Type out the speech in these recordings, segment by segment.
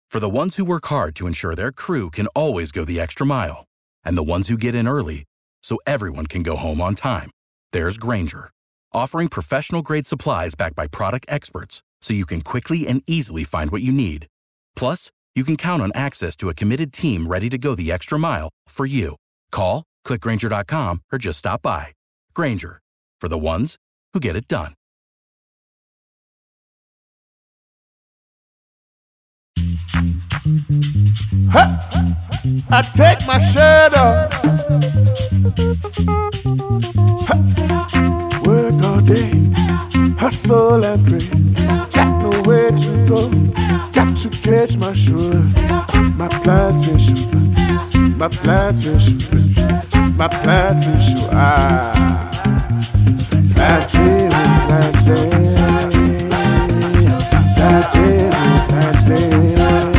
For the ones who work hard to ensure their crew can always go the extra mile, and the ones who get in early so everyone can go home on time, there's Grainger, offering professional-grade supplies backed by product experts so you can quickly and easily find what you need. Plus, you can count on access to a committed team ready to go the extra mile for you. Call, click Grainger.com, or just stop by. Grainger, for the ones who get it done. Ha! I take my shirt off. Ha! Work all day, hustle and pray. Got nowhere to go, got to catch my sugar. My plantation, my plantation, my plantation. Plantain, plantain, plantain, plantain.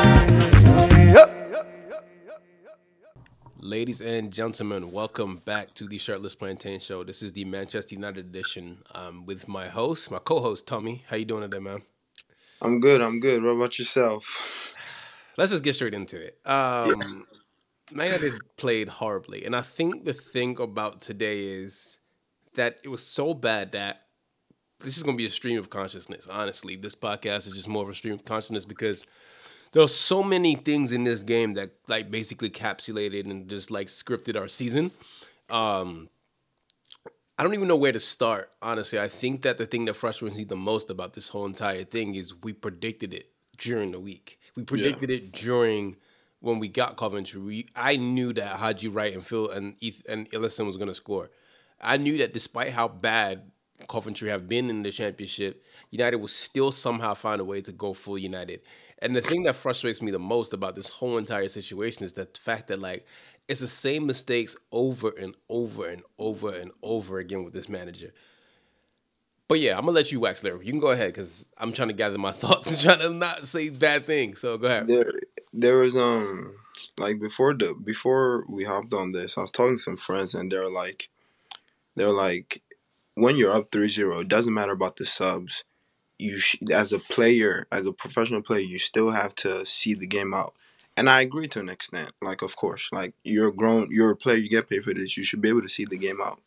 Ladies and gentlemen, welcome back to the Shirtless Plantain Show. This is the Manchester United edition with my co-host, Tommy. How you doing today, man? I'm good. What about yourself? Let's just get straight into it. Man United played horribly, and I think the thing about today is that it was so bad that this is going to be a stream of consciousness. Honestly, this podcast is just more of a stream of consciousness because there are so many things in this game that like basically encapsulated and just like scripted our season. I don't even know where to start, honestly. I think that the thing that frustrates me the most about this whole entire thing is we predicted it during the week. We predicted it during when we got Coventry. I knew that Haji Wright and Phil and Ellison was going to score. I knew that despite how bad Coventry have been in the championship, United will still somehow find a way to go full United. And the thing that frustrates me the most about this whole entire situation is the fact that like it's the same mistakes over and over and over and over again with this manager. But yeah, I'm gonna let you wax lyric. You can go ahead because I'm trying to gather my thoughts and trying to not say bad things. So go ahead. There was like before we hopped on this, I was talking to some friends and they're like, when you're up 3-0, it doesn't matter about the subs. As a player, as a professional player, you still have to see the game out. And I agree to an extent. Like, of course, like you're a player, you get paid for this, you should be able to see the game out.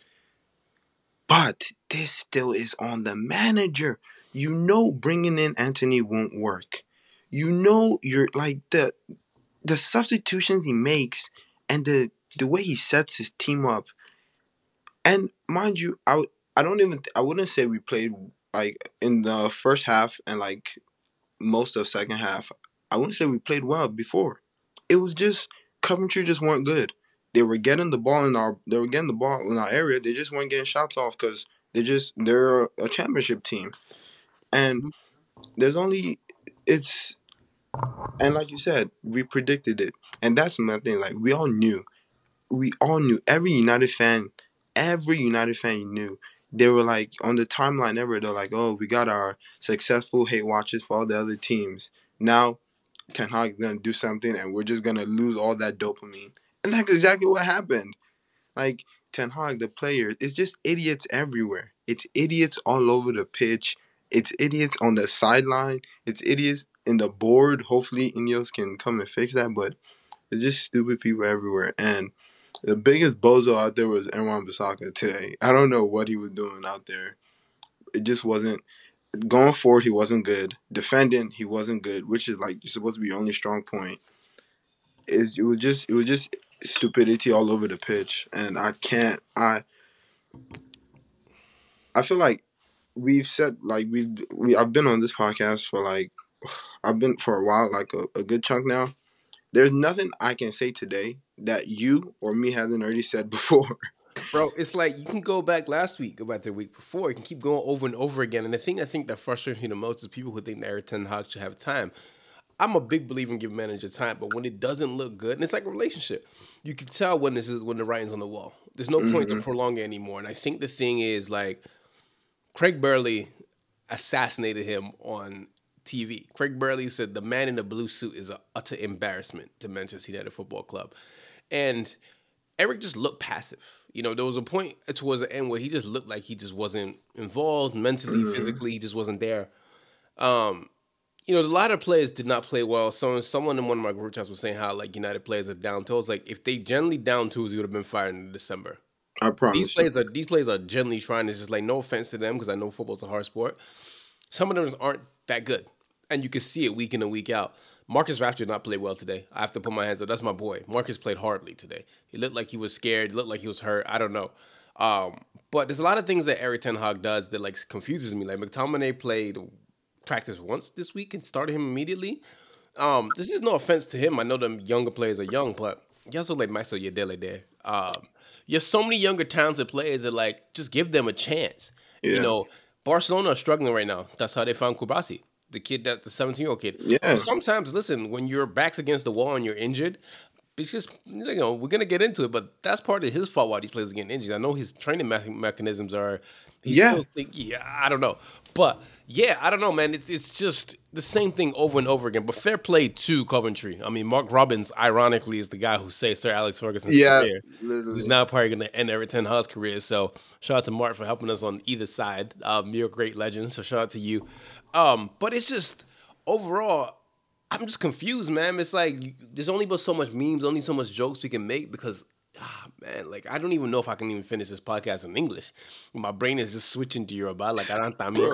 But this still is on the manager. You know, bringing in Anthony won't work. You know, you're like the substitutions he makes and the way he sets his team up. And mind you, I wouldn't say we played like in the first half and like most of second half. I wouldn't say we played well before. It was just Coventry just weren't good. They were getting the ball in our area. They just weren't getting shots off because they're a championship team. And and like you said, we predicted it. And that's my thing. Like we all knew every United fan knew. They were like on the timeline they're like, oh, we got our successful hate watches for all the other teams. Now Ten Hag is gonna do something and we're just gonna lose all that dopamine. And that's exactly what happened. Like Ten Hag, the player, it's just idiots everywhere. It's idiots all over the pitch. It's idiots on the sideline. It's idiots in the board. Hopefully Ineos can come and fix that, but it's just stupid people everywhere. And the biggest bozo out there was Aaron Bissaka today. I don't know what he was doing out there. It just wasn't. Going forward, he wasn't good. Defending, he wasn't good, which is like supposed to be your only strong point. It was just stupidity all over the pitch, and I feel like we've said like I've been on this podcast for like I've been for a while, like a good chunk now. There's nothing I can say today that you or me hasn't already said before. Bro, it's like you can go back last week, go back the week before. You can keep going over and over again. And the thing I think that frustrates me the most is people who think that Erik ten Hag should have time. I'm a big believer in giving manager time, but when it doesn't look good, and it's like a relationship, you can tell when the writing's on the wall. There's no point to prolong it anymore. And I think the thing is like Craig Burley assassinated him on TV. Craig Burley said the man in the blue suit is an utter embarrassment to Manchester United Football Club. And Erik just looked passive. You know, there was a point towards the end where he just looked like he just wasn't involved mentally, physically. He just wasn't there. A lot of players did not play well. Someone in one of my group chats was saying how like United players are down tools. Like if they generally down tools, he would have been fired in December. I These promise you. players are generally trying. It's just like no offense to them because I know football's a hard sport. Some of them aren't that good, and you can see it week in and week out. Marcus Rashford did not play well today. I have to put my hands up. That's my boy. Marcus played horribly today. He looked like he was scared. He looked like he was hurt. I don't know. But there's a lot of things that Eric Ten Hag does that like confuses me. Like McTominay played practice once this week and started him immediately. This is no offense to him. I know the younger players are young, but you also like Maxo Yedele there. You have so many younger talented players that like just give them a chance. Yeah. Barcelona are struggling right now. That's how they found Kubasi, the 17-year-old kid. Yeah. But sometimes, listen, when your back's against the wall and you're injured, it's just we're gonna get into it, but that's part of his fault why these players are getting injured. I know his training mechanisms are. I don't know, but yeah, I don't know, man. It's just the same thing over and over again. But fair play to Coventry. I mean, Mark Robbins, ironically, is the guy who saved Sir Alex Ferguson's career. Literally. Who's now probably going to end Eric Ten Hag's career. So shout out to Mark for helping us on either side. You're a great legend, so shout out to you. But it's just overall, I'm just confused, man. It's like there's only but so much memes, only so much jokes we can make because. Man, like I don't even know if I can even finish this podcast in English. My brain is just switching to Yoruba. Like I don't.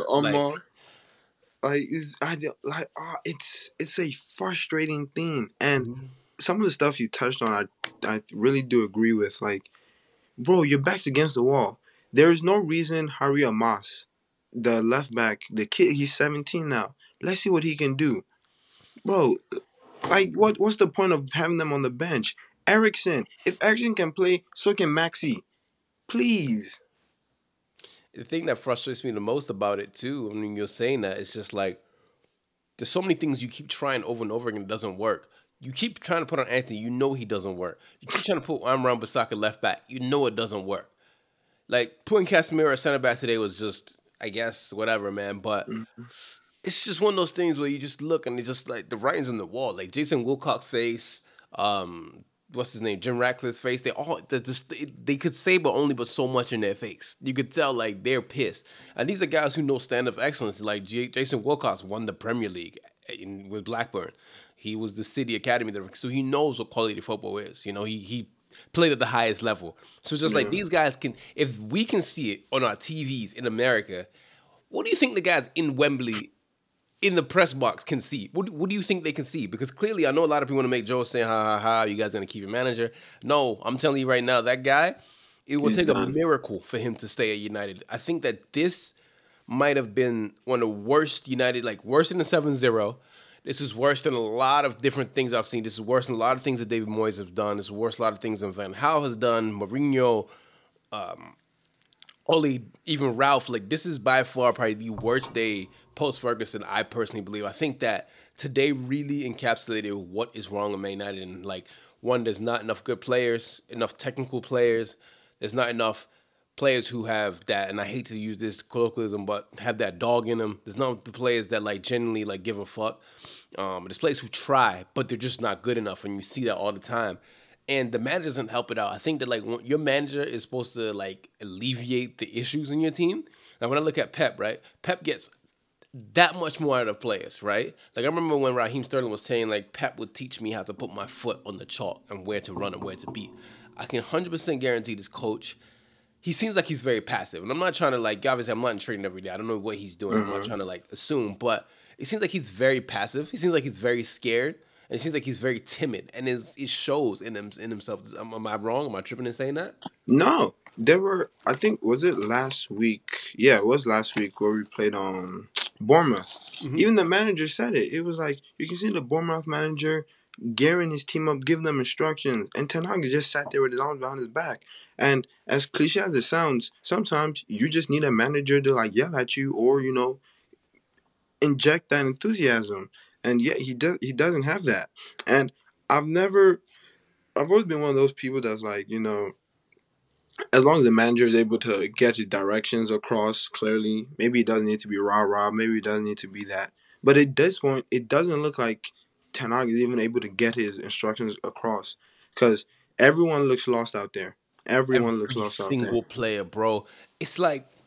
It's a frustrating thing, and some of the stuff you touched on, I really do agree with. Like, bro, your back's against the wall. There is no reason Harry Amas, the left back, the kid, he's 17 now. Let's see what he can do, bro. Like, what's the point of having them on the bench? Eriksen, if Eriksen can play, so can Maxi. Please. The thing that frustrates me the most about it too, I mean, you're saying that it's just like there's so many things you keep trying over and over again, it doesn't work. You keep trying to put on Anthony, you know he doesn't work. You keep trying to put Amran Bissaka left back, you know it doesn't work. Like putting Casemiro at center back today was just, I guess, whatever, man. But it's just one of those things where you just look and it's just like the writing's on the wall. Like Jason Wilcox's face, what's his name, Jim Ratcliffe's face. They could say but only but so much in their face. You could tell like they're pissed. And these are guys who know stand-up excellence. Like Jason Wilcox won the Premier League with Blackburn. He was the City Academy, so he knows what quality football is. You know, he played at the highest level. So it's just like these guys can, if we can see it on our TVs in America, what do you think the guys in Wembley in the press box can see? What do you think they can see? Because clearly I know a lot of people want to make jokes saying, ha ha ha, you guys are going to keep your manager. No, I'm telling you right now, that guy, it will take a miracle for him to stay at United. I think that this might have been one of the worst United, like worse than the 7-0. This is worse than a lot of different things I've seen. This is worse than a lot of things that David Moyes has done. This is worse than a lot of things that Van Gaal has done. Mourinho, Ole, even Ralph. Like this is by far probably the worst day post-Ferguson, I personally believe. I think that today really encapsulated what is wrong with Man United. And like, one, there's not enough good players, enough technical players. There's not enough players who have that, and I hate to use this colloquialism, but have that dog in them. There's not the players that like genuinely like give a fuck. There's players who try, but they're just not good enough, and you see that all the time. And the manager doesn't help it out. I think that like your manager is supposed to like alleviate the issues in your team. Now when I look at Pep, right? Pep gets that much more out of players, right? Like I remember when Raheem Sterling was saying like Pep would teach me how to put my foot on the chalk and where to run and where to beat. I can 100% guarantee this coach, he seems like he's very passive. And I'm not trying to like, obviously I'm not in training every day. I don't know what he's doing. I'm not trying to like assume, but it seems like he's very passive. He seems like he's very scared. And it seems like he's very timid. And it shows in himself. Am I wrong? Am I tripping in saying that? No. There were, I think, was it last week? Yeah, it was last week where we played Bournemouth. Even the manager said it. It was like, you can see the Bournemouth manager gearing his team up, giving them instructions. And Ten Hag just sat there with his arms behind his back. And as cliche as it sounds, sometimes you just need a manager to like yell at you or, you know, inject that enthusiasm. And yet he doesn't have that. And I've always been one of those people that's like, you know, as long as the manager is able to get his directions across clearly, maybe it doesn't need to be rah-rah, maybe it doesn't need to be that. But at this point, it doesn't look like Ten Hag is even able to get his instructions across. Because everyone looks lost out there. Every single player, bro. It's like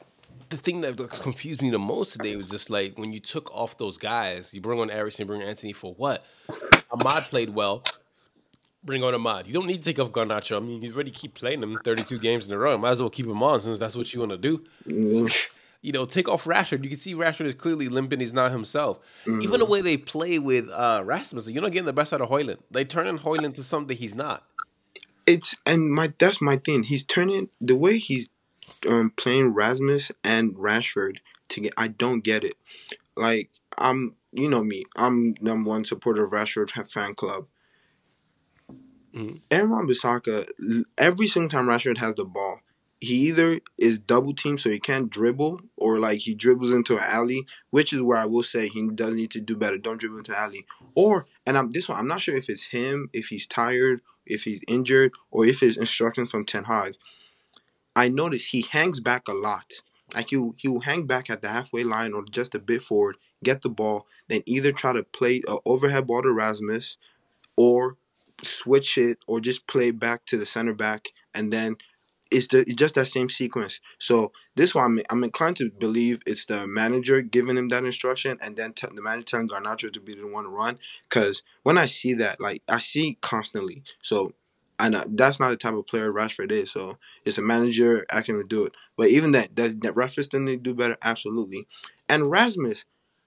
the thing that confused me the most today was just like when you took off those guys, you bring on Erickson, bring on Anthony for what? Ahmad played well. Bring on Ahmad. You don't need to take off Garnacho. I mean, you already keep playing him 32 games in a row. Might as well keep him on since that's what you want to do. Take off Rashford. You can see Rashford is clearly limping. He's not himself. Even the way they play with Rasmussen, you're not getting the best out of Højlund. They turn in Højlund to something he's not. That's my thing. He's turning the way he's playing Rasmus and Rashford together. I don't get it. Like you know me. I'm number one supporter of Rashford fan club. Aaron Wan-Bissaka, every single time Rashford has the ball, he either is double teamed so he can't dribble, or like he dribbles into an alley, which is where I will say he does need to do better. Don't dribble into alley. I'm not sure if it's him, if he's tired, if he's injured, or if it's instructions from Ten Hag. I noticed he hangs back a lot. Like he will hang back at the halfway line or just a bit forward, get the ball, then either try to play an overhead ball to Rasmus, or switch it, or just play back to the center back, and then it's just that same sequence. So this one, I'm inclined to believe it's the manager giving him that instruction, and then the manager telling Garnacho to be the one to run. Because when I see that, like I see constantly. So I know that's not the type of player Rashford is. So it's a manager asking him to do it. But even that Rashford still need to do better, absolutely. And Rasmus,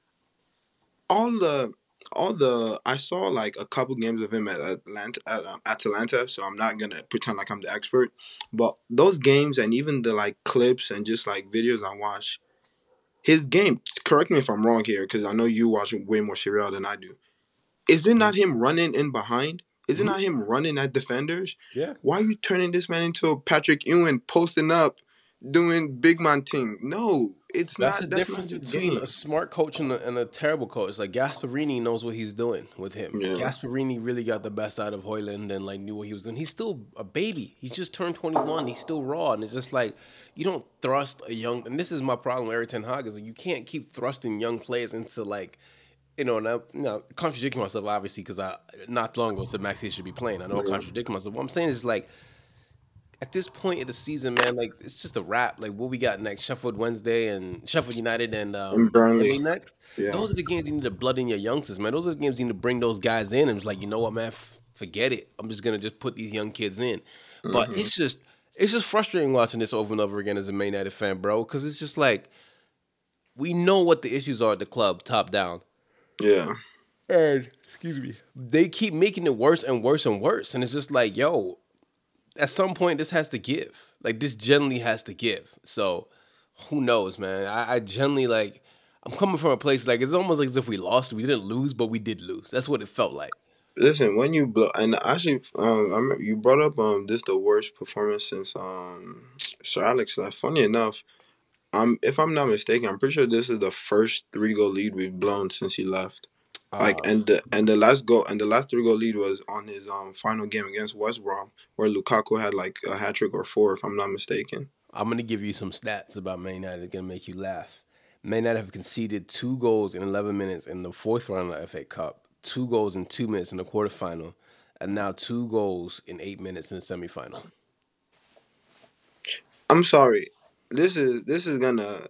I saw like a couple games of him at Atalanta, so I'm not gonna pretend like I'm the expert. But those games and even the like clips and just like videos I watch, his game. Correct me if I'm wrong here, because I know you watch way more Serie A than I do. Is it not him running in behind? Is it not him running at defenders? Yeah. Why are you turning this man into a Patrick Ewing posting up, doing big man thing? No, it's That's not. the difference not his between game. a smart coach and a terrible coach. Like Gasparini knows what he's doing with him. Yeah. Gasparini really got the best out of Højlund and like knew what he was doing. He's still a baby. He's just turned 21. He's still raw, and it's just like you don't thrust a young. And this is my problem with Erik ten Hag is like, you can't keep thrusting young players into like. Now contradicting myself obviously because I not long ago said Maxi should be playing. I know I'm contradicting myself. What I'm saying is like at this point in the season, man, like it's just a wrap. Like what we got next: Sheffield Wednesday and Sheffield United and Burnley next. Yeah. Those are the games you need to blood in your youngsters, man. Those are the games you need to bring those guys in and it's like, you know what, man, forget it. I'm just gonna just put these young kids in. But it's just frustrating watching this over and over again as a Man United fan, bro, because it's just like we know what the issues are at the club, top down. Yeah. And excuse me, they keep making it worse and worse and worse, and it's just like, yo, at some point this has to give. Like this generally has to give. So who knows, man? I generally like. I'm coming from a place like it's almost like as if we lost. We didn't lose, but we did lose. That's what it felt like. Listen, when you blow, and actually, I remember you brought up this the worst performance since Sir Alex left. Funny enough, if I'm not mistaken, I'm pretty sure this is the first 3-goal lead we've blown since he left. The last 3-goal lead was on his final game against West Brom, where Lukaku had like a hat trick or 4, if I'm not mistaken. I'm gonna give you some stats about Man United that's gonna make you laugh. Man United have conceded 2 goals in 11 minutes in the fourth round of the FA Cup, 2 goals in 2 minutes in the quarterfinal, and now 2 goals in 8 minutes in the semifinal. I'm sorry. This is gonna.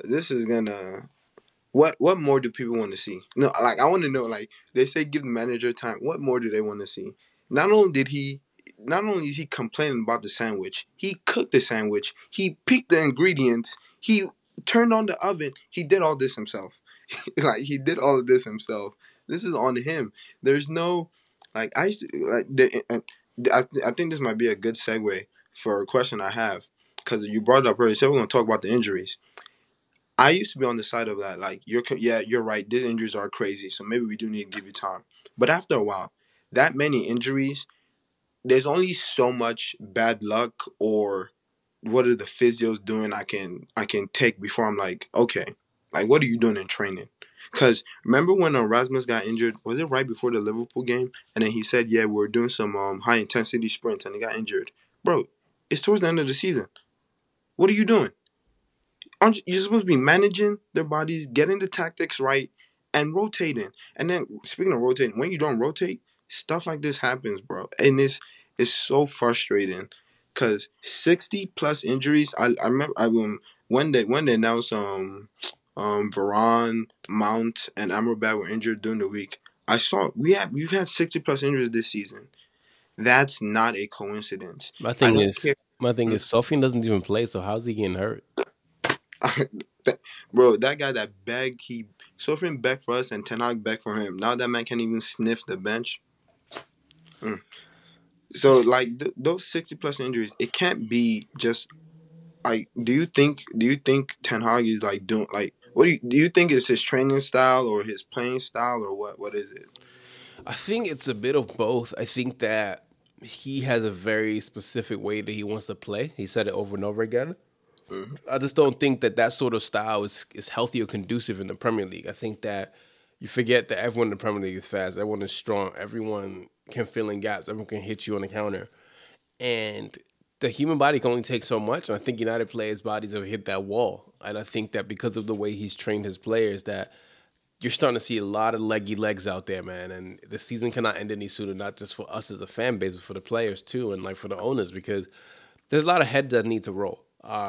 What more do people want to see? No, like I want to know. Like they say, give the manager time. What more do they want to see? Not only is he complaining about the sandwich, he cooked the sandwich. He picked the ingredients. He turned on the oven. He did all this himself. Like he did all of this himself. This is on him. There's no like I used to like. I think this might be a good segue for a question I have, because you brought it up earlier. So we're gonna talk about the injuries. I used to be on the side of that, like you're right. These injuries are crazy, so maybe we do need to give you time. But after a while, that many injuries, there's only so much bad luck or what are the physios doing I can take before I'm like, okay, like what are you doing in training? Because remember when Rasmus got injured? Was it right before the Liverpool game? And then he said, yeah, we're doing some high intensity sprints, and he got injured. Bro, it's towards the end of the season. What are you doing? You're supposed to be managing their bodies, getting the tactics right, and rotating. And then, speaking of rotating, when you don't rotate, stuff like this happens, bro. And it's so frustrating because 60-plus injuries. I remember when they announced Varane, Mount, and Amrabat were injured during the week, I saw we've had 60+ injuries this season. That's not a coincidence. My I thing don't is, care. my thing is, Sofian doesn't even play, so how's he getting hurt? Bro, that guy that begged, Sofian begged for us and Ten Hag begged for him. Now that man can't even sniff the bench. So like those 60+ injuries, it can't be just like. Do you think Ten Hag is like doing like what do you think is his training style or his playing style or what? What is it? I think it's a bit of both. I think that he has a very specific way that he wants to play. He said it over and over again. I just don't think that sort of style is healthy or conducive in the Premier League. I think that you forget that everyone in the Premier League is fast. Everyone is strong. Everyone can fill in gaps. Everyone can hit you on the counter. And the human body can only take so much. And I think United players' bodies have hit that wall. And I think that because of the way he's trained his players, that you're starting to see a lot of leggy legs out there, man. And the season cannot end any sooner, not just for us as a fan base, but for the players too, and like for the owners, because there's a lot of heads that need to roll.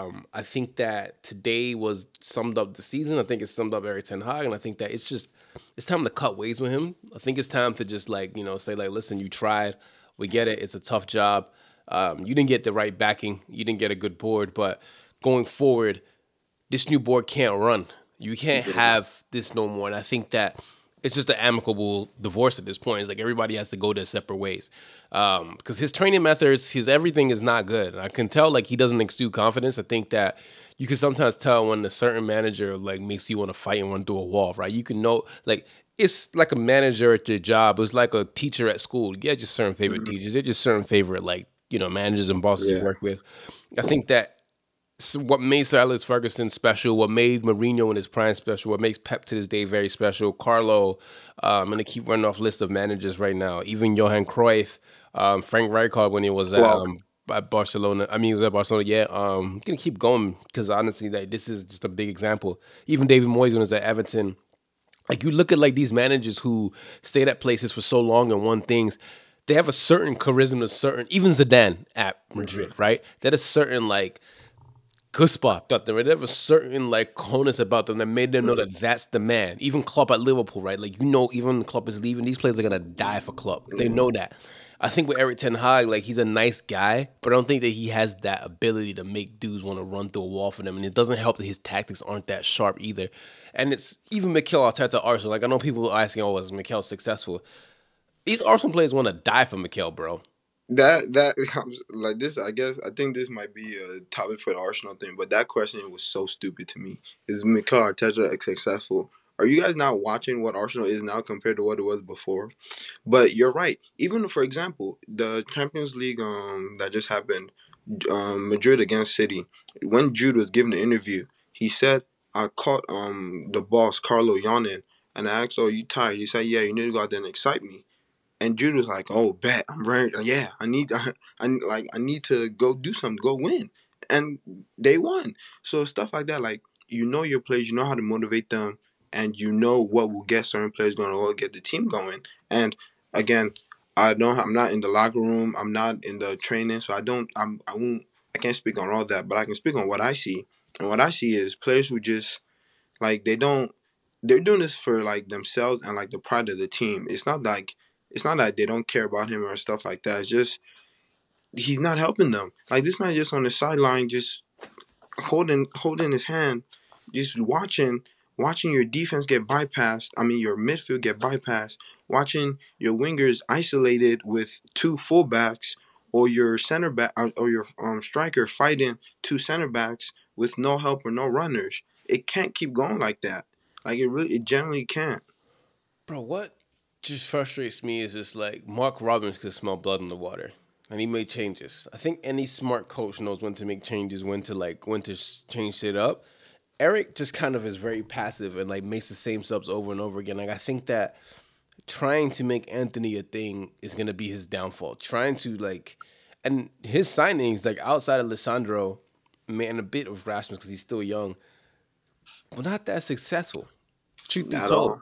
I think that today was summed up the season. I think it summed up Erik Ten Hag, and I think that it's time to cut ways with him. I think it's time to just say listen, you tried, we get it. It's a tough job. You didn't get the right backing, you didn't get a good board, but going forward, this new board can't run. You can't have this no more. And I think that it's just an amicable divorce at this point. It's like everybody has to go their separate ways. Because his training methods, his everything is not good. And I can tell like he doesn't exude confidence. I think that you can sometimes tell when a certain manager like makes you want to fight and run through a wall, right? You can know like it's like a manager at your job. It's like a teacher at school. Yeah, just certain favorite teachers. They're just certain favorite managers and bosses you work with. I think that what made Sir Alex Ferguson special, what made Mourinho in his prime special, what makes Pep to this day very special, Carlo, I'm going to keep running off list of managers right now, even Johan Cruyff, Frank Rijkaard when he was at Barcelona. I mean, he was at Barcelona, yeah. I'm going to keep going because honestly, this is just a big example. Even David Moyes when he was at Everton. Like, you look at like these managers who stayed at places for so long and won things, they have a certain charisma, even Zidane at Madrid, right? That is certain like Guspa about them, right? They have a certain like cojones about them that made them know that that's the man. Even Klopp at Liverpool, right? Like, even Klopp is leaving, these players are gonna die for Klopp. They know that. I think with Erik Ten Hag, like, he's a nice guy, but I don't think that he has that ability to make dudes want to run through a wall for them. And it doesn't help that his tactics aren't that sharp either. And it's even Mikel Arteta at Arsenal. Like, I know people are asking, was Mikel successful? These Arsenal players want to die for Mikel, bro. That like this. I think this might be a topic for the Arsenal thing, but that question was so stupid to me. Is Mikel Arteta successful? Are you guys not watching what Arsenal is now compared to what it was before? But you're right. Even for example, the Champions League that just happened, Madrid against City. When Jude was giving the interview, he said, "I caught the boss Carlo yawning, and I asked, 'Oh, you tired?' He said, 'Yeah, you need to go out there and excite me.'" And Jude was like, "Oh, bet I'm ready. Yeah, I need to go do something, go win." And they won. So stuff like that, like, your players, you know how to motivate them, and you know what will get certain players going, or what will get the team going. And again, I'm not in the locker room, I'm not in the training, so I can't speak on all that, but I can speak on what I see. And what I see is players who just like they're doing this for like themselves and like the pride of the team. It's not that they don't care about him or stuff like that. It's just he's not helping them. Like, this man just on the sideline, just holding his hand, just watching your defense get bypassed. I mean, your midfield get bypassed. Watching your wingers isolated with two fullbacks, or your center back or your striker fighting two center backs with no help or no runners. It can't keep going like that. Like, it generally can't. Bro, what just frustrates me is just like Mark Robbins could smell blood in the water, and he made changes. I think any smart coach knows when to make changes, when to change it up. Eric just kind of is very passive and like makes the same subs over and over again. Like, I think that trying to make Anthony a thing is gonna be his downfall. Trying to and his signings like outside of Lisandro, and a bit of Rasmus because he's still young, but not that successful. Truth be told.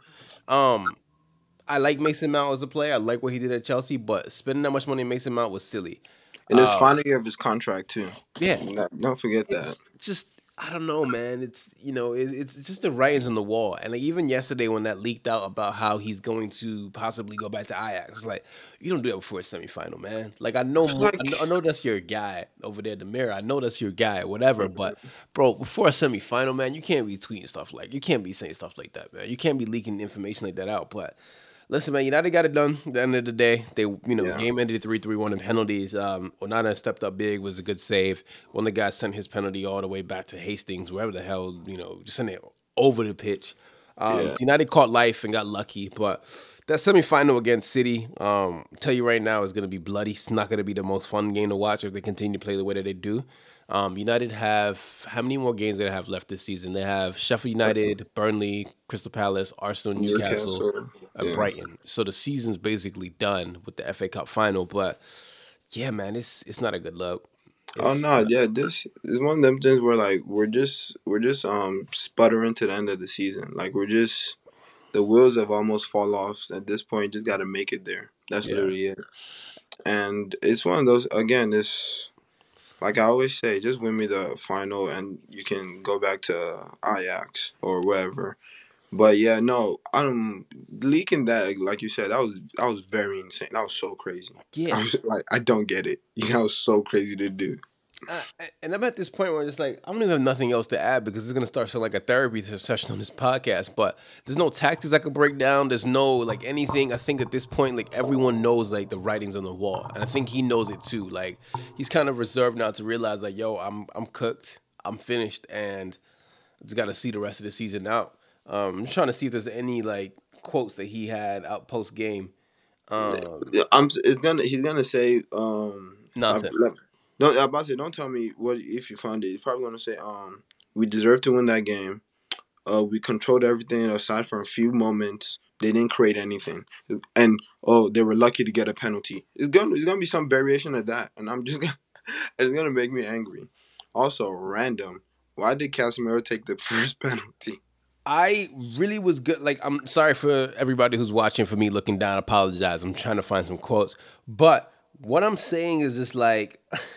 I like Mason Mount as a player. I like what he did at Chelsea, but spending that much money on Mason Mount was silly. In his final year of his contract too. Yeah. Don't forget that. It's just I don't know, man. It's it's just the writings on the wall. And like even yesterday when that leaked out about how he's going to possibly go back to Ajax, it's like you don't do that before a semifinal, man. Like I Like, know that's your guy over there, the mirror. I know that's your guy, whatever. But bro, before a semifinal, man, you can't be tweeting stuff like you can't be saying stuff like that, man. You can't be leaking information like that out. But listen, man, United got it done. At the end of the day, they yeah, game ended 3-3, 1 in penalties. Onana stepped up big, was a good save. One of the guys sent his penalty all the way back to Hastings, wherever the hell, just sent it over the pitch. yeah. United caught life and got lucky, but that semifinal against City, tell you right now, is going to be bloody. It's not going to be the most fun game to watch if they continue to play the way that they do. United have how many more games do they have left this season? They have Sheffield United, Burnley, Crystal Palace, Arsenal, Newcastle, Newcastle. and Yeah. Brighton. So the season's basically done with the FA Cup final. But yeah, man, it's not a good look. Oh It's no, yeah. This is one of them things where like we're just sputtering to the end of the season. Like we're just the wheels have almost fall off at this point. Just got to make it there. That's yeah, literally it. And it's one of those again. This like I always say, just win me the final, and you can go back to Ajax or wherever. But yeah, no, leaking that like you said, that was very insane. That was so crazy. yeah. I was like, I don't get it. That was so crazy to do. Uh, and I'm at this point where it's like I don't even have nothing else to add because it's gonna start so like a therapy session on this podcast. But there's no tactics I could break down. There's no like anything. I think at this point, like everyone knows like the writings on the wall, and I think he knows it too. Like he's kind of reserved now to realize like, yo, I'm cooked, I'm finished, and I just got to see the rest of the season out. I'm just trying to see if there's any like quotes that he had out post game. Um, Yeah, he's gonna say Nonsense. don't I'm about to say, don't tell me what if you found it. He's probably gonna say we deserve to win that game. We controlled everything aside from a few moments. They didn't create anything, and they were lucky to get a penalty. It's gonna be some variation of that, and I'm just gonna it's gonna make me angry. Also, random. Why did Casemiro take the first penalty? I really was good. Like, I'm sorry for everybody who's watching for me looking down. I apologize. I'm trying to find some quotes. But what I'm saying is just like,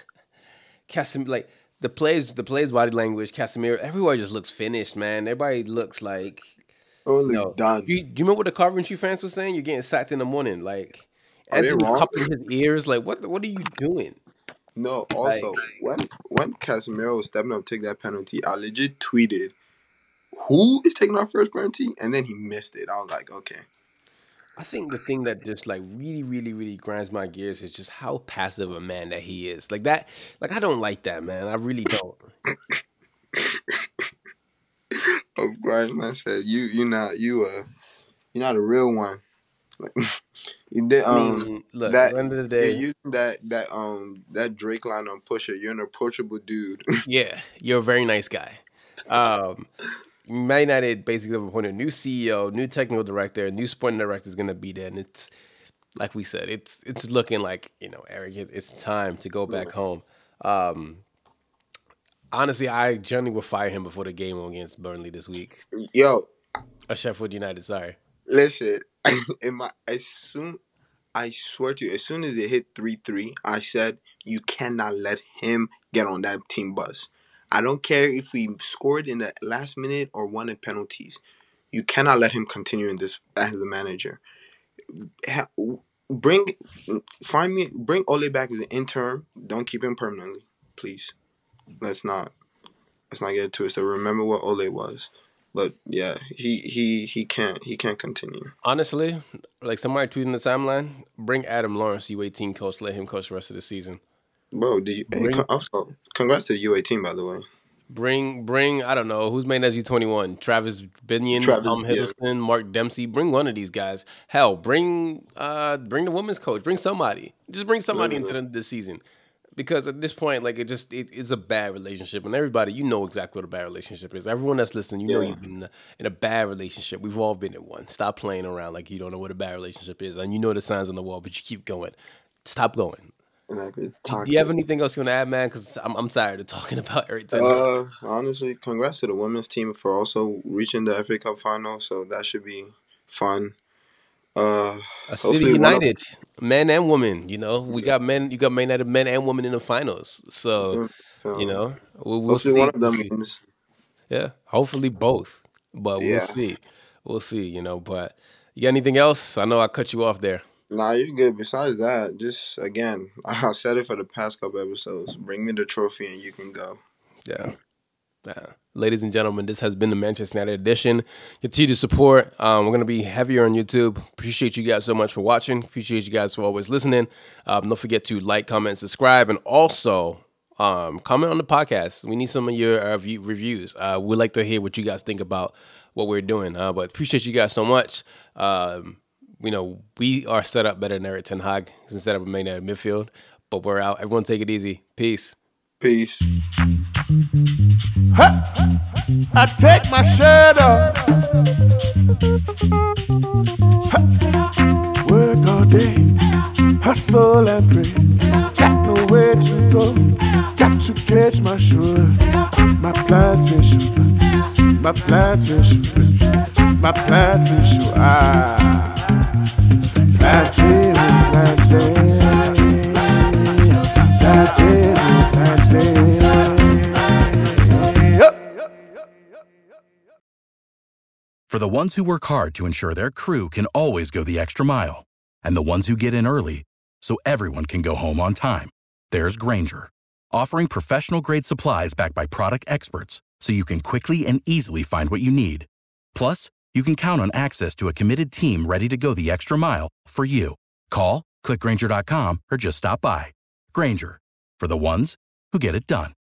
like the players' body language, Casemiro, everywhere just looks finished, man. Everybody looks like, Oh, you look know, done. do you remember what the Coventry fans were saying? You're getting sacked in the morning. Like, Are they Anthony wrong? cupping his ears. Like, what are you doing? No. Like, Also, when Casemiro was stepping up to take that penalty, I legit tweeted, "Who is taking our first penalty?" And then he missed it. I was like, okay. I think the thing that just like really, really, really grinds my gears is just how passive a man that he is. Like that, like I don't like that, man. I really don't. Oh, right, man said you're not a real one. Like you did I mean, look, at that the end of the you're day, using that Drake line on Pusher. You're an approachable dude. yeah, you're a very nice guy. Um, Man United basically have appointed a new CEO, new technical director, a new sporting director is going to be there, and it's like we said, it's looking like Eric, it's time to go back home. Um, Honestly, I generally would fire him before the game against Burnley this week. Yo, Sheffield United, sorry. listen. I swear to you, as soon as it hit 3-3, I said you cannot let him get on that team bus. I don't care if we scored in the last minute or won in penalties. You cannot let him continue in this as the manager. Ha- Bring bring Ole back as an interim. Don't keep him permanently, please. Let's not let's not get into it. So remember what Ole was. But yeah, he can't continue. Honestly, like somebody tweeting the timeline, bring Adam Lawrence, U18 coach, let him coach the rest of the season. Bro, Bring, also congrats to the U18 by the way. bring. I don't know who's made as U21. Travis Binion, Travis, Tom yeah, Hiddleston, Mark Dempsey. Bring one of these guys. Hell, bring the women's coach. Bring somebody. Just bring somebody into literally, the season. Because at this point, like it is a bad relationship, and everybody, you know exactly what a bad relationship is. Everyone that's listening, you know yeah, you've been in a bad relationship. We've all been in one. Stop playing around like you don't know what a bad relationship is, and you know the signs on the wall, but you keep going. Stop going. like it's Do you have toxic. anything else you want to add, man? Because I'm tired of talking about Eric Ten Hag. Honestly, congrats to the women's team for also reaching the FA Cup final. So that should be fun. Uh, A City hopefully one of United, men and women. We got men. You got Man United men and women in the finals. So them, um, we'll hopefully one see. of We'll them see. wins. Yeah, hopefully both, but we'll Yeah. see. We'll see, you know. But you got anything else? I know I cut you off there. Nah, you're good. Besides that, just again, I said it for the past couple episodes. Bring me the trophy and you can go. Yeah. Ladies and gentlemen, this has been the Manchester United edition. Continue to support. We're going to be heavier on YouTube. Appreciate you guys so much for watching. Appreciate you guys for always listening. Don't forget to like, comment, subscribe, and also comment on the podcast. We need some of your reviews. We'd like to hear what you guys think about what we're doing. But appreciate you guys so much. You know, we are set up better than Erik ten Hag instead of remaining at midfield. But we're out. Everyone take it easy. Peace. Peace. I take my shirt off. Work all day, hustle and pray. Got nowhere to go, got to catch my sugar. My plantation, my plantation, my plantation. Plantain, plantain, plantain, plantain. For the ones who work hard to ensure their crew can always go the extra mile, and the ones who get in early so everyone can go home on time, there's Grainger, offering professional-grade supplies backed by product experts so you can quickly and easily find what you need. Plus, you can count on access to a committed team ready to go the extra mile for you. Call, click Grainger.com, or just stop by. Grainger, for the ones who get it done.